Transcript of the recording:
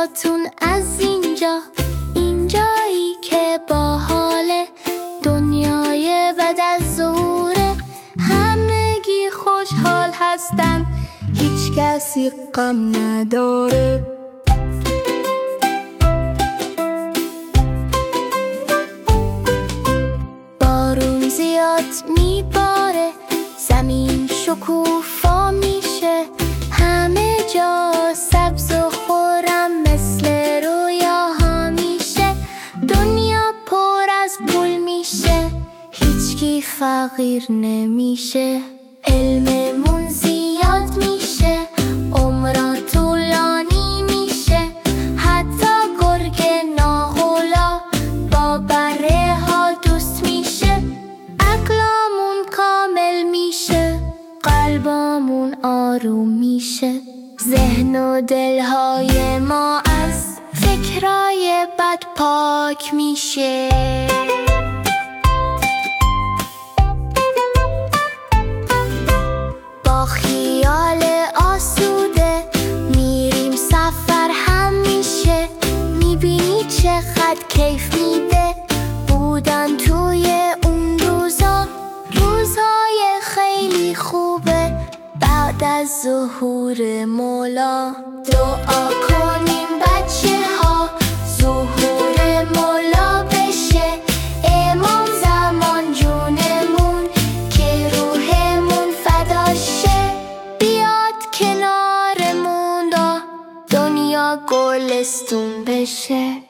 براتون از اینجایی که با حال دنیای بعد از ظهوره. همگی خوشحال هستن، هیچ کسی غم نداره. بارون زیاد میباره، زمین شکوفا میشه، همه جا سبز و خورم مثل رویاها میشه. دنیا پر از پول میشه، هیچکی فقیر نمیشه. علممون زیاد میشه، عمرا طولانی میشه، حتی گرگ ناهولا با بره ها دوست میشه. عقلمون کامل میشه، قلبمون آروم میشه، ذهن و دلهای ما از فکرای بد پاک میشه. با خیال آسوده میریم سفر همیشه، میبینی چقدر کیف میده بودن توی اون روزهای خیلی خوبه بعد از ظهور مولا. دعا کنیم بچه ها ظهور مولا بشه، امام زمان جونمون که روحمون فدا شه. بیاد کنارمون دنیا گلستون بشه.